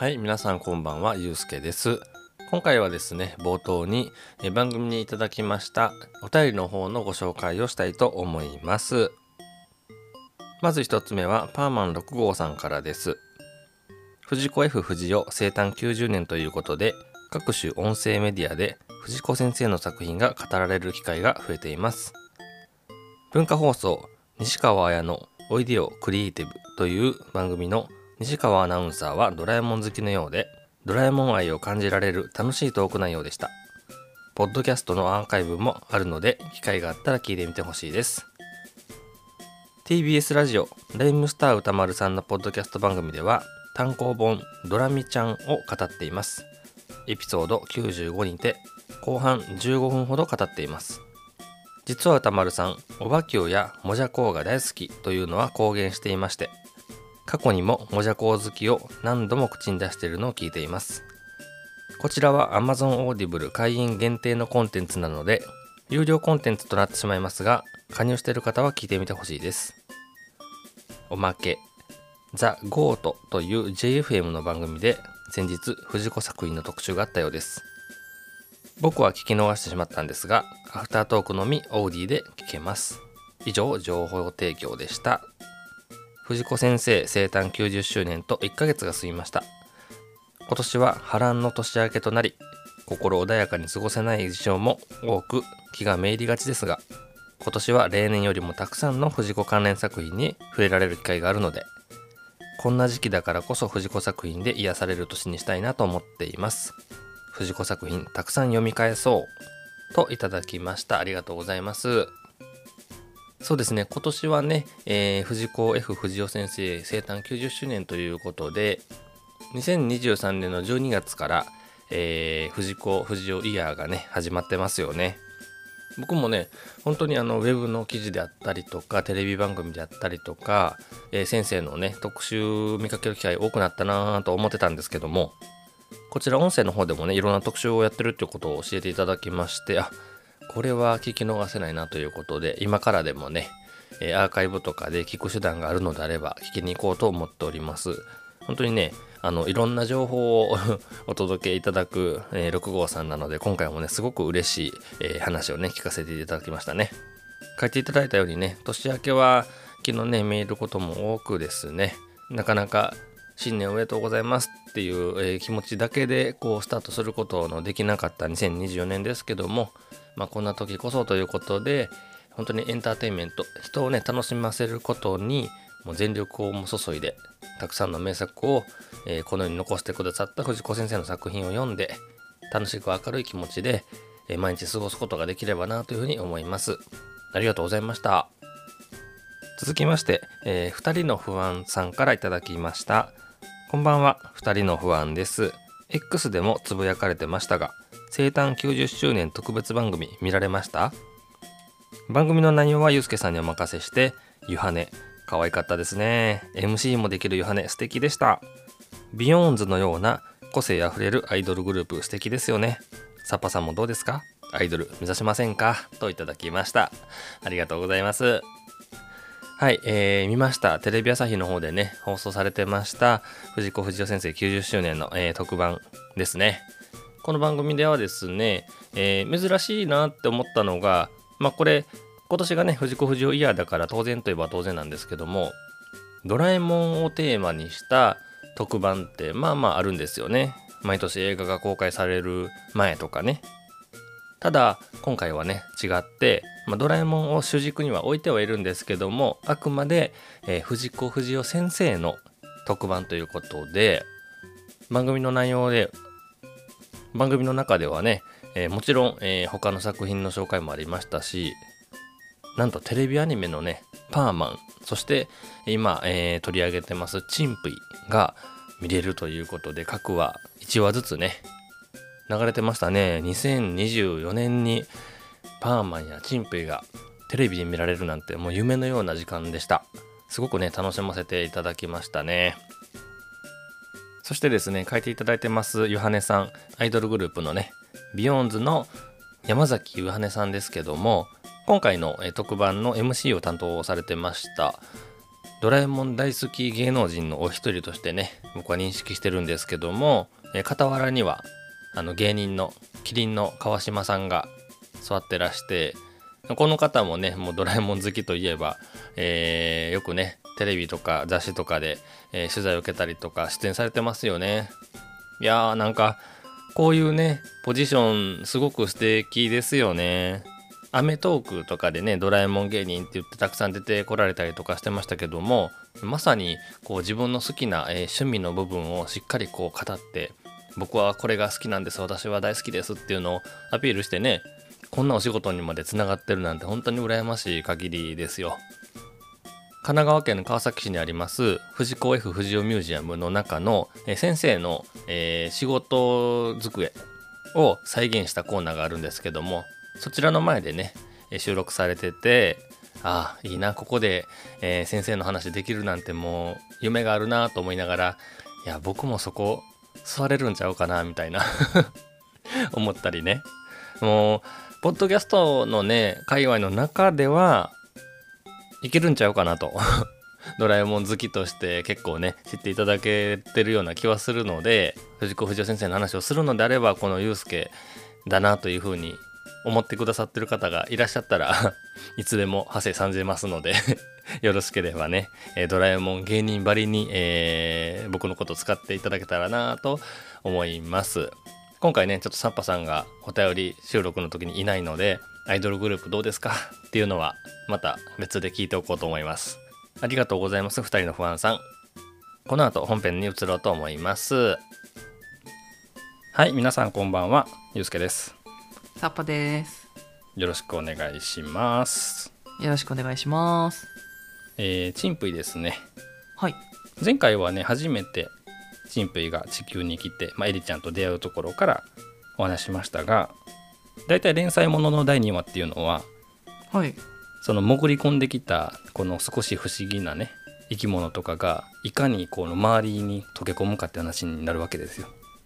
はい、皆さんこんばんは、ゆうすけです。今回はですね、冒頭に番組にいただきましたお便りの方のご紹介をしたいと思います。まず一つ目はパーマン6号さんからです。藤子 F 不二雄生誕90年ということで、各種音声メディアで藤子先生の作品が語られる機会が増えています。文化放送西川綾のおいでよクリエイティブという番組の西川アナウンサーはドラえもん好きのようで、ドラえもん愛を感じられる楽しいトーク内容でした。ポッドキャストのアーカイブもあるので、機会があったら聞いてみてほしいです。TBS ラジオレイムスター歌丸さんのポッドキャスト番組では単行本ドラミちゃんを語っています。エピソード95にて後半15分ほど語っています。実は歌丸さん、おばきゅうやもじゃこうが大好きというのは公言していまして、過去にももじゃこう好きを何度も口に出しているのを聞いています。こちらは Amazon Audible 会員限定のコンテンツなので有料コンテンツとなってしまいますが、加入している方は聞いてみてほしいです。おまけ、ザ・ゴートという JFM の番組で先日藤子作品の特集があったようです。僕は聞き逃してしまったんですが、アフタートークのみオーディで聞けます。以上、情報提供でした。藤子先生生誕90周年と1ヶ月が過ぎました。今年は波乱の年明けとなり、心穏やかに過ごせない事象も多く気がめいりがちですが、今年は例年よりもたくさんの藤子関連作品に触れられる機会があるので、こんな時期だからこそ藤子作品で癒される年にしたいなと思っています。藤子作品たくさん読み返そうといただきました。ありがとうございます。そうですね、今年はね、藤子 F 不二雄先生生誕90周年ということで、2023年の12月から、藤子不二雄イヤーがね始まってますよね。僕もね、本当にウェブの記事であったりとかテレビ番組であったりとか、先生のね特集見かける機会多くなったなと思ってたんですけども、こちら音声の方でもねいろんな特集をやってるっていうことを教えていただきまして、これは聞き逃せないなということで、今からでもねアーカイブとかで聞く手段があるのであれば聞きに行こうと思っております。本当にねいろんな情報をお届けいただく、6号さんなので、今回もねすごく嬉しい、話をね聞かせていただきましたね。書いていただいたようにね、年明けは昨日ねメールことも多くですね、なかなか新年おめでとうございますっていう、気持ちだけでこうスタートすることのできなかった2024年ですけども、こんな時こそということで、本当にエンターテインメント、人をね楽しませることにもう全力を注いで、たくさんの名作を、この世に残してくださった藤子先生の作品を読んで、楽しく明るい気持ちで、毎日過ごすことができればなというふうに思います。ありがとうございました。続きまして、2人の不安さんからいただきました。こんばんは、2人の不安です。 X でもつぶやかれてましたが、生誕90周年特別番組見られました？番組の内容はゆうすけさんにお任せして、ゆはね可愛かったですね。 MC もできるゆはね素敵でした。ビヨーンズのような個性あふれるアイドルグループ素敵ですよね。サッパさんもどうですか？アイドル目指しませんか？といただきました。ありがとうございます。はい、見ました。テレビ朝日の方でね放送されてました藤子不二雄先生90周年の、特番ですね。この番組ではですね、珍しいなって思ったのが、これ今年がね藤子不二雄イヤーだから当然といえば当然なんですけども、ドラえもんをテーマにした特番ってあるんですよね。毎年映画が公開される前とかね。ただ今回はね違って、ドラえもんを主軸には置いてはいるんですけども、あくまで、藤子不二雄先生の特番ということで、番組の中ではね、もちろん、他の作品の紹介もありましたし、なんとテレビアニメのねパーマン、そして今、取り上げてますチンプイが見れるということで、各話1話ずつね流れてましたね。2024年にパーマンやチンプイがテレビで見られるなんて、もう夢のような時間でした。すごくね楽しませていただきましたね。そしてですね、書いていただいてますゆはねさん、アイドルグループのねビヨーンズの山崎ゆはねさんですけども、今回の特番の MC を担当されてました。 ドラえもん大好き芸能人のお一人としてね僕は認識してるんですけども、傍らには芸人のキリンの川島さんが座ってらして、この方もねもうドラえもん好きといえば、よくねテレビとか雑誌とかで、取材を受けたりとか出演されてますよね。いやーなんかこういうねポジションすごく素敵ですよね。アメトークとかでねドラえもん芸人って言ってたくさん出てこられたりとかしてましたけども、まさにこう自分の好きな、趣味の部分をしっかりこう語って、僕はこれが好きなんです、私は大好きですっていうのをアピールしてね、こんなお仕事にまでつながってるなんて本当に羨ましい限りですよ。神奈川県の川崎市にあります藤子 F 不二雄ミュージアムの中の、先生の、仕事机を再現したコーナーがあるんですけども、そちらの前でね収録されてて、ああいいなここで、先生の話できるなんてもう夢があるなと思いながら、いや僕もそこ座れるんちゃうかなみたいな思ったりね。もうポッドキャストのね界隈の中ではいけるんちゃうかなとドラえもん好きとして結構ね知っていただけてるような気はするので、藤子不二雄先生の話をするのであればこのゆうすけだなというふうに思ってくださってる方がいらっしゃったらいつでも派生参じますのでよろしければね、ドラえもん芸人ばりに、僕のことを使っていただけたらなと思います。今回ねちょっとサッパさんがお便り収録の時にいないので、アイドルグループどうですかっていうのはまた別で聞いておこうと思います。ありがとうございます。2人の不安さん。この後本編に移ろうと思います。はい、皆さんこんばんは、ゆうすけです。 サッパです。 よろしくお願いします。 よろしくお願いします。 チンプイですね。 はい。 前回はね初めてチンプイが地球に来て、エリちゃんと出会うところからお話しましたが、だいたい連載ものの第2話っていうのは、 はい。 その潜り込んできたこの少し不思議なね生き物とかがいかにこの周りに溶け込むかって話になるわけですよ。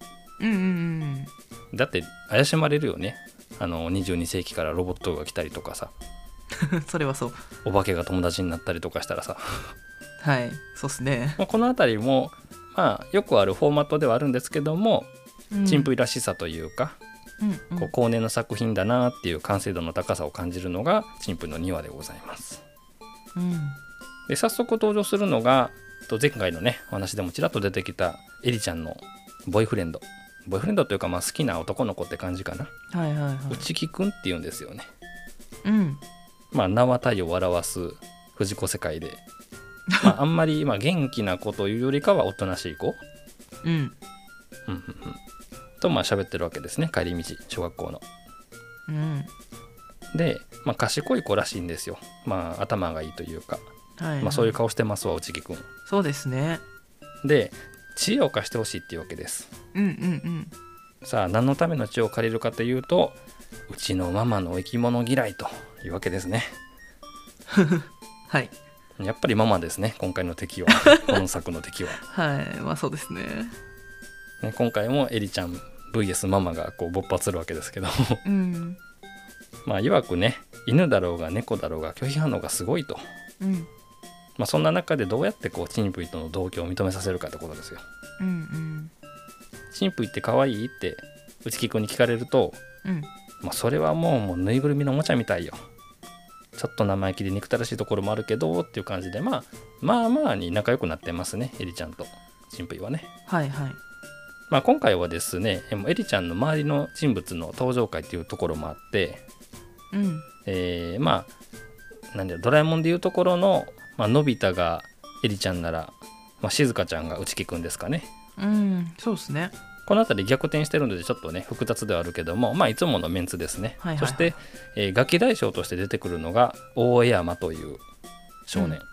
だって怪しまれるよね。22世紀からロボットが来たりとかさそれはそう。 お化けが友達になったりとかしたらさはい、そうっすね。 このあたりもよくあるフォーマットではあるんですけども、チンプイらしさというか、こう後年の作品だなっていう完成度の高さを感じるのがチンプイの2話でございます。で早速登場するのが前回のねお話でもちらっと出てきたエリちゃんのボーイフレンドというか、好きな男の子って感じかな。内木くんっていうんですよね。名は太陽を表す藤子世界であんまり元気な子というよりかはおとなしい子と喋ってるわけですね、帰り道小学校の。で、賢い子らしいんですよ。頭がいいというか、そういう顔してますわ内木くん。 そうですね。 で知恵を貸してほしいっていうわけです。さあ何のための知恵を借りるかというと、うちのママの生き物嫌いというわけですね。 はい。 やっぱりママですね今回の敵は本作の敵は。 はい、そうですね。 今回もエリちゃん vs ママがこう勃発するわけですけどいわくね犬だろうが猫だろうが拒否反応がすごいと。そんな中でどうやってこうチンプイとの同居を認めさせるかってことですよ。チンプイって可愛いって内木くんに聞かれると、それはもうぬいぐるみのおもちゃみたいよ、ちょっと生意気で憎たらしいところもあるけどっていう感じでまあに仲良くなってますね、エリちゃんとチンプイはね。今回はですねエリちゃんの周りの人物の登場回っていうところもあって、なんでドラえもんでいうところの、のび太がエリちゃんなら、しずかちゃんが内木くんですかね。 そうですね。 この辺り逆転してるのでちょっとね複雑ではあるけども、いつものメンツですね。そして、ガキ大将として出てくるのが大江山という少年。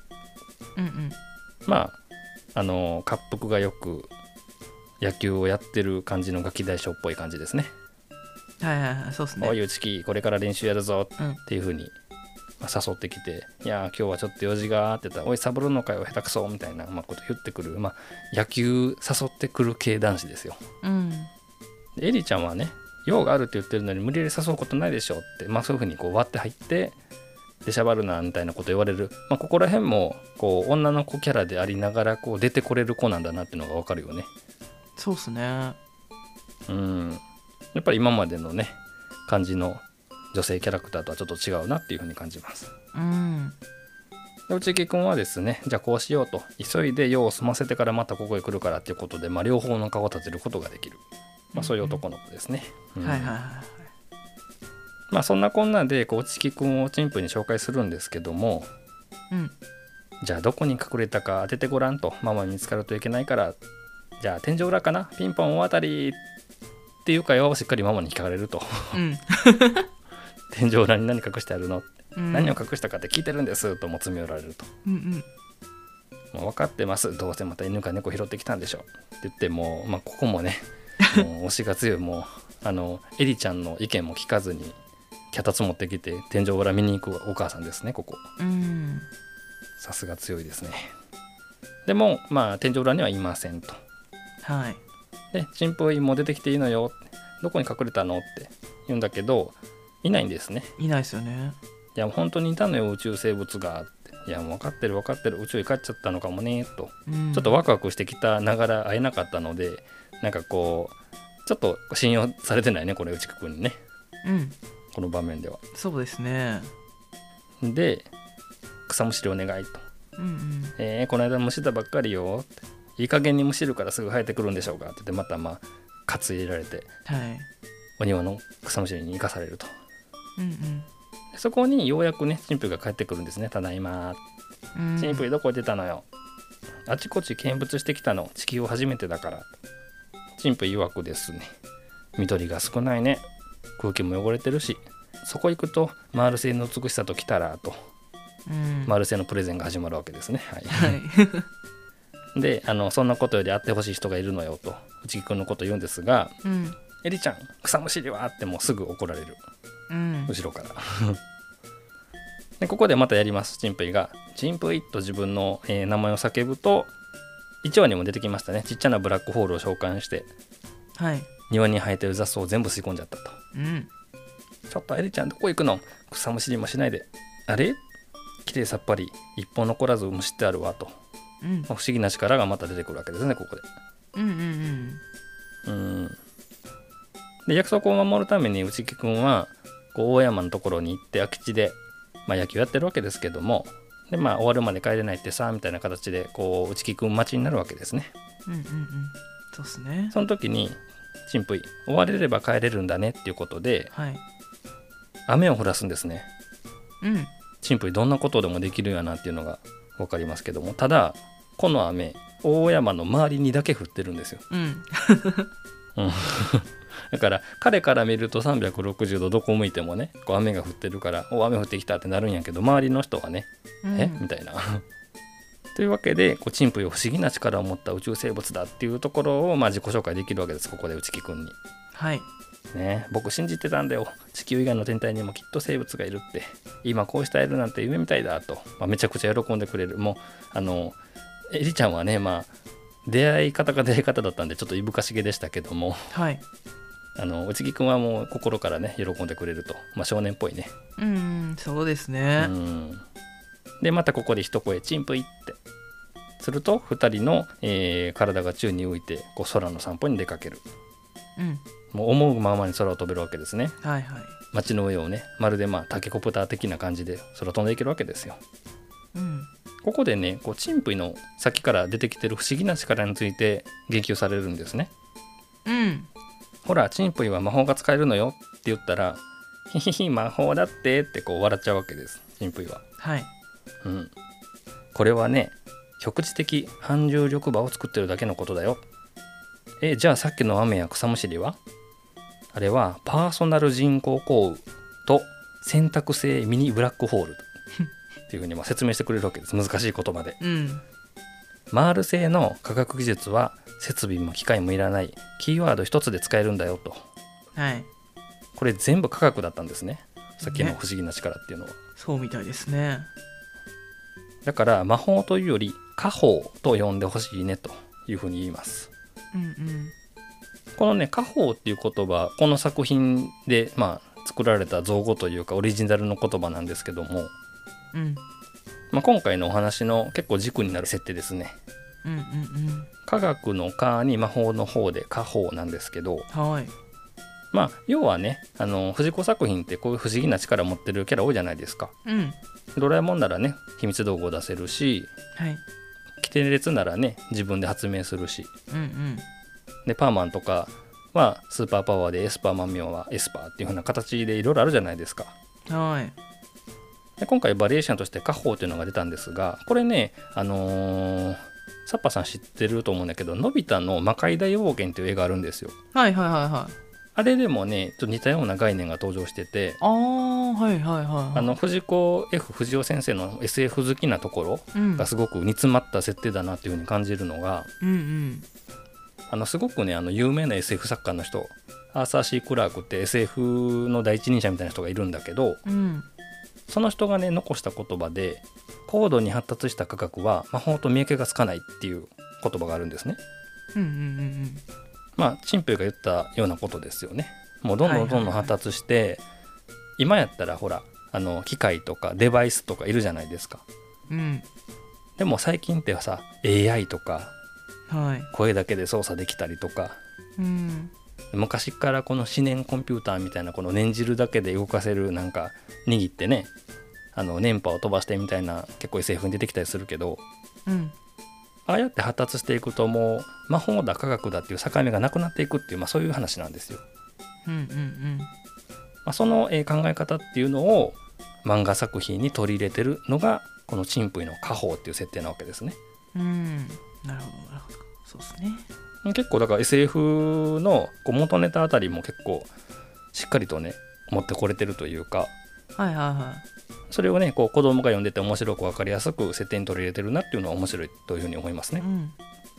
滑腹がよく野球をやってる感じのガキ大将っぽい感じですね。 そうですね。 おい内木これから練習やるぞっていう風に誘ってきて、いや今日はちょっと用事がって言ったら、おいサボるのかよ下手くそみたいなこと言ってくる、野球誘ってくる系男子ですよ。でエリちゃんはね用があるって言ってるのに無理やり誘うことないでしょって、そういう風にこう割って入って出しゃばるなみたいなこと言われる、ここら辺もこう女の子キャラでありながらこう出てこれる子なんだなっていうのが分かるよね。 そうっすね。 やっぱり今までのね感じの女性キャラクターとはちょっと違うなっていう風に感じます。で内木くんはですね、じゃあこうしようと急いで用を済ませてからまたここへ来るからっていうことで、両方の顔を立てることができる、そういう男の子ですね。そんなこんなでこう内木くんを陳腐に紹介するんですけども、じゃあどこに隠れたか当ててごらんと、ママに見つかるといけないから、じゃあ天井裏かな、ピンポン大当たりっていう会話をしっかりママに聞かれると、天井裏に何隠してあるの、何を隠したかって聞いてるんですとも詰め寄られると、もう分かってます、どうせまた犬か猫拾ってきたんでしょって言っても、ここもねもう推しが強い、もうエリちゃんの意見も聞かずに脚立持ってきて天井裏見に行くお母さんですね、ここ。さすが強いですね。でも天井裏にはいませんと。で陳腐も出てきていいのよ、どこに隠れたのって言うんだけど、いないんですね。 いないですよね。 いや本当にいたのよ宇宙生物がって、いやもう分かってる分かってる、宇宙へ帰っちゃったのかもねと、ちょっとワクワクしてきたながら会えなかったので、なんかこうちょっと信用されてないね、これ内木くんにね、この場面では。 そうですね。 で草むしりお願いと、この間むしだばっかりよって、いい加減にむしるからすぐ生えてくるんでしょうかって言って、また担いられて、お庭の草むしりに生かされると、そこにようやくね陳腐が帰ってくるんですね。ただいま、陳腐どこ出たのよ、あちこち見物してきたの、地球初めてだから。陳腐曰くですね、緑が少ないね、空気も汚れてるし、そこ行くとマール星の美しさと来たらと、マール星のプレゼンが始まるわけですね。でそんなことより会ってほしい人がいるのよと内木くんのこと言うんですが、エリちゃん草むしりはってもうすぐ怒られる、後ろからでここでまたやります。陳腐が陳腐と自分の、名前を叫ぶと、1話にも出てきましたね、ちっちゃなブラックホールを召喚して、庭に生えてる雑草を全部吸い込んじゃったと、ちょっとエリちゃんどこ行くの、草むしりもしないで、あれきれいさっぱり一本残らずむしってあるわと、不思議な力がまた出てくるわけですね、ここで。で約束を守るために内木くんはこう大山のところに行って空き地で、野球やってるわけですけども、で終わるまで帰れないってさみたいな形でこう内木くん待ちになるわけですね。 そうですね。 その時に陳腐終われれば帰れるんだねっていうことで、雨を降らすんですね。陳腐どんなことでもできるやなっていうのが分かりますけども、ただこの雨大山の周りにだけ降ってるんですよ。だから彼から見ると360度どこ向いてもねこう雨が降ってるから、雨降ってきたってなるんやけど、周りの人はね、みたいなというわけで陳腐を不思議な力を持った宇宙生物だっていうところを自己紹介できるわけです、ここで内木くんに。僕信じてたんだよ、地球以外の天体にもきっと生物がいるって、今こうして会えるなんて夢みたいだと、めちゃくちゃ喜んでくれる。もうエリちゃんはね出会い方が出会い方だったんでちょっといぶかしげでしたけども、内木くんはもう心からね喜んでくれると、少年っぽいね。 そうですね。 でまたここで一声陳腐ってすると2人の、体が宙に浮いてこう空の散歩に出かける。もう思うままに空を飛べるわけですね。街の上をねまるでタケコプター的な感じで空飛んでいけるわけですよ。ここでねこう陳腐のさっきから出てきてる不思議な力について言及されるんですね。ほら陳腐は魔法が使えるのよって言ったら、ヒヒヒ魔法だってってこう笑っちゃうわけです、陳腐は。これはね局地的反重力場を作ってるだけのことだよ。じゃあさっきの雨や草むしりは、あれはパーソナル人工降雨と選択性ミニブラックホールっていうふうに説明してくれるわけです、難しい言葉で。マール製の科学技術は設備も機械もいらないキーワード一つで使えるんだよと。これ全部科学だったんですね、さっきの不思議な力っていうのは。 そうみたいですね。 だから魔法というより家宝と呼んでほしいねというふうに言います。このね家宝っていう言葉、この作品で作られた造語というかオリジナルの言葉なんですけども、 うん今回のお話の結構軸になる設定ですね。 うんうん科学の科に魔法の方で科法なんですけど、 うん。はい。 要はね藤子作品ってこういう不思議な力を持ってるキャラ多いじゃないですか。 うん。 ドラえもんならね秘密道具を出せるし、 はい。 キテレツならね自分で発明するし、 うんでパーマンとかはスーパーパワーでエスパーマンミョンはエスパーっていう風な形でいろいろあるじゃないですか。 うん。はい。 で今回バリエーションとして家宝というのが出たんですが、これねサッパさん知ってると思うんだけど、のび太の魔界大冒険っていう絵があるんですよ。 はいはいはいはい。 あれでもねちょっと似たような概念が登場してて、 ああ、はいはいはいはい。 藤子 F 不二雄先生の SF 好きなところうんがすごく煮詰まった設定だなっていう風に感じるのが、 うんすごくね有名な SF 作家の人アーサー・シー・クラークって SF の第一人者みたいな人がいるんだけど、 うんその人がね残した言葉で、高度に発達した科学は魔法と見分けがつかないっていう言葉があるんですね。 うんうんチンペイが言ったようなことですよね。もうどんどんどんどん発達して、今やったらほら機械とかデバイスとかいるじゃないですか。 うんうんでも最近ってさ AI とかはい声だけで操作できたりとか、 うん昔からこの思念コンピューターみたいなこの念じるだけで動かせるなんか握ってね電波を飛ばしてみたいな結構 SF に出てきたりするけど、 うんああやって発達していくともう魔法だ科学だっていう境目がなくなっていくっていう、そういう話なんですよ。 うんうんその考え方っていうのを漫画作品に取り入れてるのがこのチンプイの家宝っていう設定なわけですね。 うんなるほどなるほど。そうですね。 結構だから SF の元ネタあたりも結構しっかりとね持ってこれてるというか、 はいはいはそれをね子供が読んでて面白く分かりやすく設定に取り入れてるなっていうのは面白いというふうに思いますね。 い。うんうん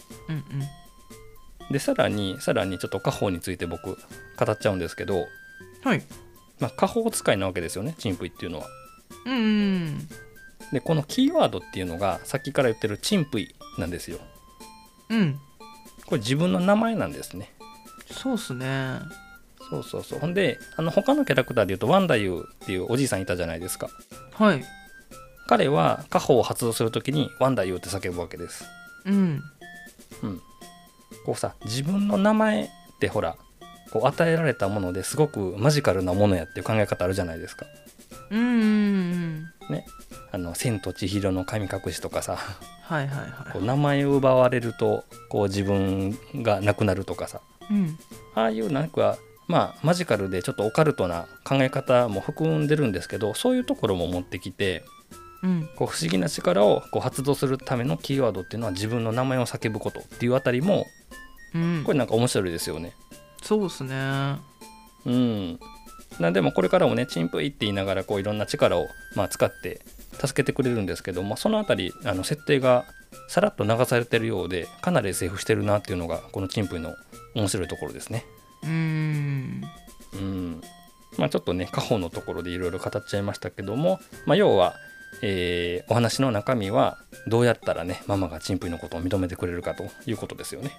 でさらにちょっと家宝について僕語っちゃうんですけど、 はい。 家宝使いなわけですよねチンプイっていうのは。 うんうんでこのキーワードっていうのがさっきから言ってるチンプイなんですよ。 うんこれ自分の名前なんですね。 そうっすね。 そうほんで他のキャラクターでいうとワンダユーっていうおじいさんいたじゃないですか。 はい。 彼は家宝を発動するときにワンダユーって叫ぶわけです。 うんこうさ自分の名前ってほらこう与えられたものですごくマジカルなものやっていう考え方あるじゃないですか。 うんうんね、千と千尋の神隠しとかさ、 はいはいはこう名前を奪われるとこう自分がなくなるとかさ、 い。うんああいうなんかマジカルでちょっとオカルトな考え方も含んでるんですけど、そういうところも持ってきてうんこう不思議な力をこう発動するためのキーワードっていうのは自分の名前を叫ぶことっていうあたりもうんこれなんか面白いですよね。 そうっすね。 でもこれからもねチンプイって言いながらこういろんな力を使って助けてくれるんですけども、そのあたり設定がさらっと流されてるようでかなり SF してるなっていうのがこのチンプイの面白いところですね。ちょっとね家宝のところでいろいろ語っちゃいましたけども、要は、お話の中身はどうやったらねママがチンプイのことを認めてくれるかということですよね。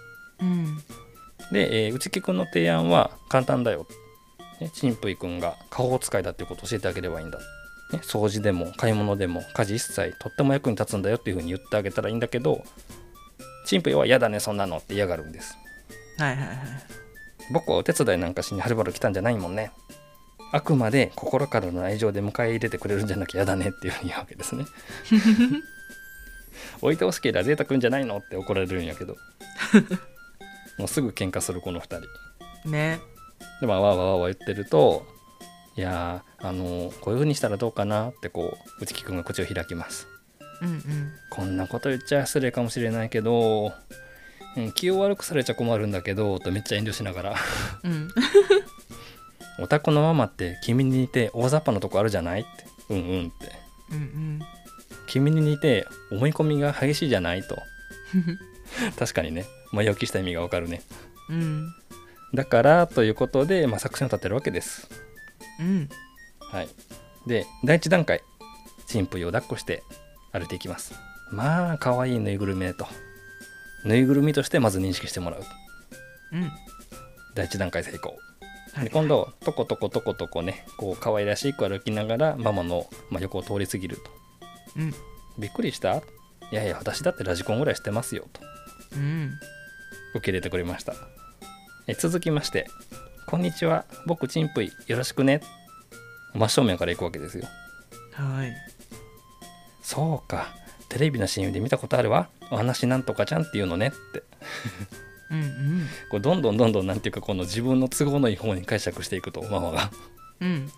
で、内木くんの提案は簡単だよ。チンプイくんが家宝使いだっていうことを教えてあげればいいんだ。掃除でも買い物でも家事一切とっても役に立つんだよっていう風に言ってあげたらいいんだけど、チンプイは嫌だねそんなのって嫌がるんです。 はいはいはい。 僕はお手伝いなんかしにはるばる来たんじゃないもんね。あくまで心からの愛情で迎え入れてくれるんじゃなきゃ嫌だねっていう風に言うわけですね。置いてほしければゼータくんじゃないのって怒られるんやけどもうすぐ喧嘩するこの2人ね。 でわーわーわー言ってると、いやこういう風にしたらどうかなってこう内木くんが口を開きます。こんなこと言っちゃ失礼かもしれないけど、気を悪くされちゃ困るんだけどとめっちゃ遠慮しながらお宅のママって君に似て大雑把なとこあるじゃないって、って君に似て思い込みが激しいじゃないと確かにね前置きした意味がわかるね。だからということで、作戦を立てるわけです。はい。で第一段階チンプイを抱っこして歩いていきます。可愛いぬいぐるみとぬいぐるみとしてまず認識してもらう。第一段階成功。 はいで今度トコトコトコトコねこう可愛らしく歩きながらママの、横を通り過ぎると。 うんびっくりした？いやいや私だってラジコンぐらいしてますよとうん受け入れてくれました。続きましてこんにちは僕チンプイよろしくね。真正面から行くわけですよ。 はいそうかテレビの CM で見たことあるわお話なんとかちゃんっていうのねってうんこうどんどんなんていうかこの自分の都合のいい方に解釈していくとママがうん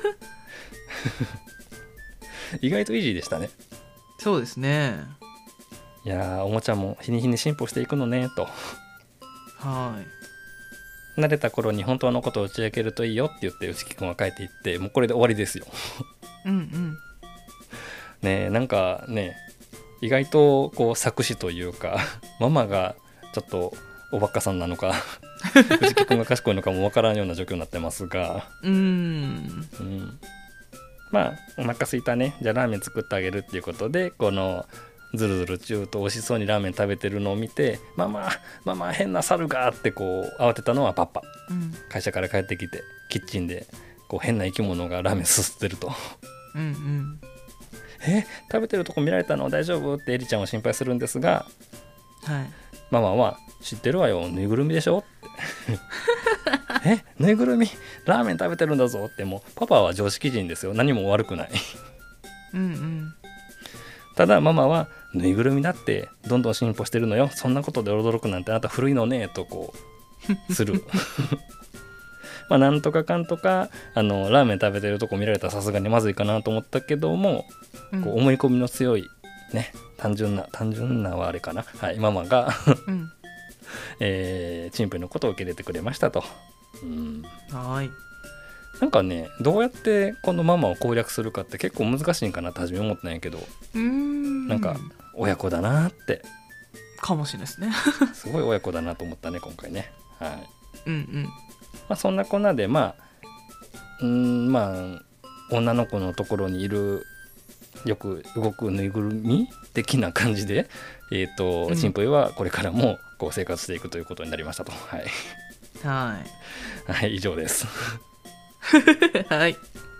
意外とイージーでしたね。 そうですね。 いやーおもちゃも日に日に進歩していくのねと。 はい慣れた頃に本当のことを打ち明けるといいよって言って内木くんは帰っていってもうこれで終わりですようんねえなんかね意外とこう作詞というかママがちょっとおバカさんなのか内木くんが賢いのかもわからんような状況になってますが、まあお腹すいたねじゃあラーメン作ってあげるっていうことでこのずるずるちゅうと美味しそうにラーメン食べてるのを見てママ変な猿がってこう慌てたのはパパ。 うん会社から帰ってきてキッチンでこう変な生き物がラーメンすすってるとうん食べてるとこ見られたの大丈夫ってエリちゃんは心配するんですがはいママは知ってるわよぬいぐるみでしょってぬいぐるみラーメン食べてるんだぞってもうパパは常識人ですよ何も悪くないうんただママはぬいぐるみだってどんどん進歩してるのよそんなことで驚くなんてあなた古いのねとこうするまあなんとかかんとかラーメン食べてるとこ見られたらさすがにまずいかなと思ったけども、こう思い込みの強いね単純なはあれかなはいママがうんチンプのことを受け入れてくれましたと。 はいなんかねどうやってこのママを攻略するかって結構難しいんかなって初め思ったんやけどなんか親子だなってかもしれないですねすごい親子だなと思ったね今回ね。はいうんそんなこんなでまあ女の子のところにいるよく動くぬいぐるみ的な感じでチンプイはこれからもこう生活していくということになりましたと。はいはい以上ですはい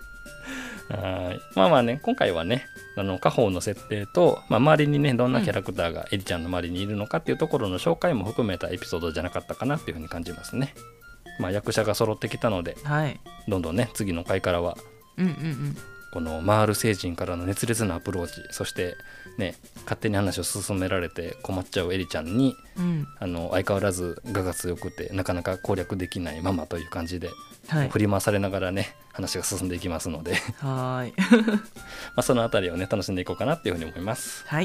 まあね今回はね家宝の設定と、周りにねどんなキャラクターがエリちゃんの周りにいるのかっていうところの紹介も含めたエピソードじゃなかったかなっていうふうに感じますね。役者が揃ってきたので、どんどんね次の回からは、このマール星人からの熱烈なアプローチそしてね勝手に話を進められて困っちゃうエリちゃんに、相変わらず我が強くてなかなか攻略できないママという感じで、振り回されながらね話が進んでいきますのでそのあたりをね楽しんでいこうかなっていうふうに思います。 はい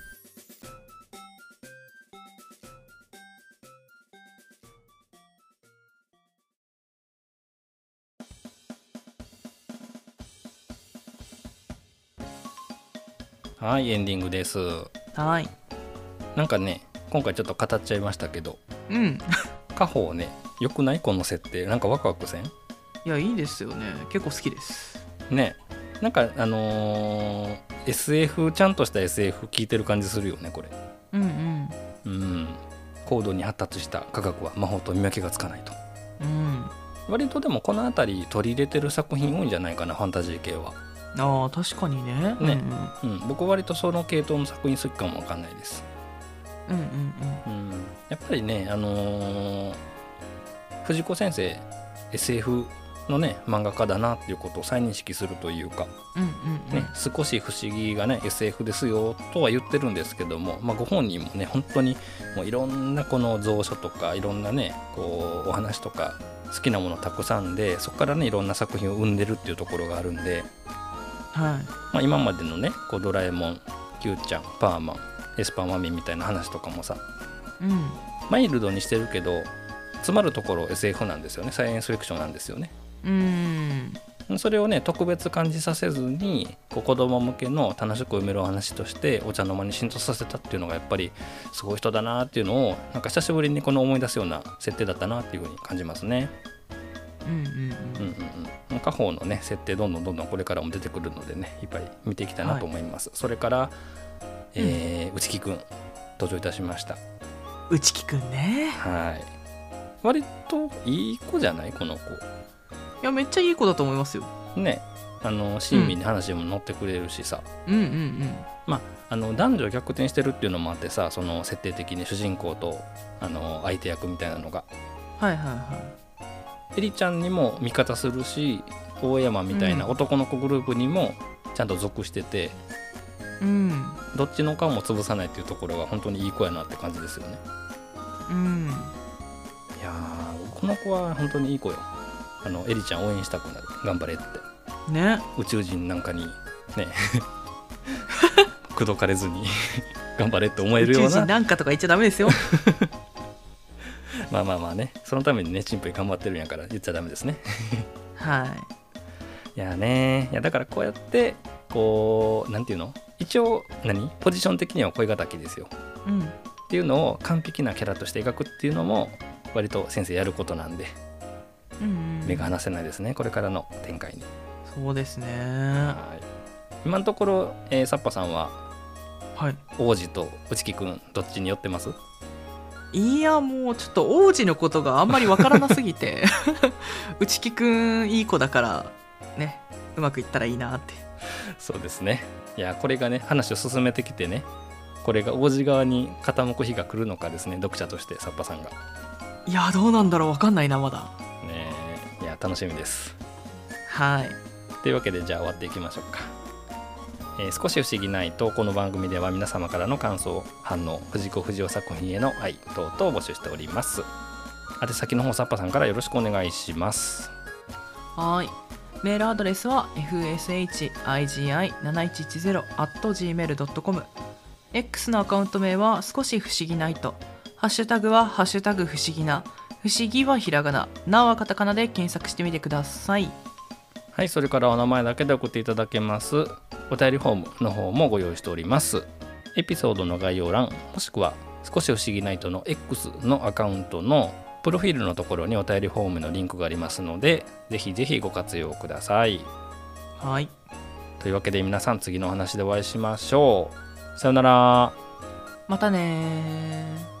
はいエンディングです。 はいなんかね今回ちょっと語っちゃいましたけど家宝ねよくないこの設定なんかワクワクせん？ いやいいですよね結構好きですね。なんかSF ちゃんとした SF 聞いてる感じするよねこれ。高度に発達した科学は魔法と見分けがつかないと。割とでもこの辺り取り入れてる作品多いんじゃないかなファンタジー系は。 確かにね僕割とその系統の作品好きかもわかんないです。やっぱりね藤子先生 SF のね漫画家だなっていうことを再認識するというか、少し不思議がね SF ですよとは言ってるんですけども、ご本人もね本当にもういろんなこの蔵書とかいろんなねこうお話とか好きなものたくさんでそこからねいろんな作品を生んでるっていうところがあるんで、今までのねこうドラえもん Q ちゃんパーマンエスパーマミみたいな話とかもさ、マイルドにしてるけど詰まるところ SF なんですよねサイエンスフィクションなんですよね。それをね特別感じさせずにこう子供向けの楽しく読めるお話としてお茶の間に浸透させたっていうのがやっぱりすごい人だなっていうのをなんか久しぶりにこの思い出すような設定だったなっていうふうに感じますね。家宝のね設定どんどんこれからも出てくるのでねいっぱい見ていきたいなと思います。それから内木くん登場いたしました。 内木くんね割といい子じゃないこの子。 いやめっちゃいい子だと思いますよ。 ね、親身に話も乗ってくれるしさ、 うんうんうん。 まあ男女逆転してるっていうのもあってさ、その設定的に主人公と相手役みたいなのがはいはいはエリちゃんにも味方するし、大山みたいな男の子グループにもちゃんと属してて、 い。うん。 どっちの顔も潰さないっていうところが本当にいい子やなって感じですよね。 うん。 いやー、この子は本当にいい子よ。エリちゃん応援したくなる。頑張れって。 ね。 宇宙人なんかにね口説かれずに頑張れって思え宇るような。 宙人なんかとか言っちゃダメですよ。 まあね、そのためにね、シンプルに頑張ってるんやから言っちゃダメですね。 はい。 いやね、いやだからこうやってこうなんていうの、一応ポジション的には恋敵ですようんっていうのを完璧なキャラとして描くっていうのも割と先生やることなんで、 うんうん。 目が離せないですね、これからの展開に。 そうですね。 はい今のところ、サッパさんははい。 王子と内木くんどっちに寄ってます？ いやもうちょっと王子のことがあんまりわからなすぎて内木くんいい子だからね、うまくいったらいいなって。 そうですね。いやこれがね、話を進めてきてね、これが王子側に傾く日が来るのかですね、読者としてサッパさんがいやどうなんだろう、わかんないなまだ。 ね。いや楽しみです。 はい。 というわけでじゃあ終わっていきましょうか。少し不思議ないと、この番組では皆様からの感想、反応、藤子不二雄作品への愛等々を募集しております。宛先の方、サッパさんからよろしくお願いします。 はい。メールアドレスは fshigi7110@gmail.com。 X のアカウント名は少し不思議ないと。ハッシュタグはハッシュタグ不思議な。不思議はひらがな、なはカタカナで検索してみてください。 はい、それからお名前だけで送っていただけますお便りフォームの方もご用意しております。エピソードの概要欄、もしくは少し不思議ナイトの X のアカウントのプロフィールのところにお便りフォームのリンクがありますので、ぜひぜひご活用ください。 はい。 というわけで皆さん、次のお話でお会いしましょう。さよなら。 またねー。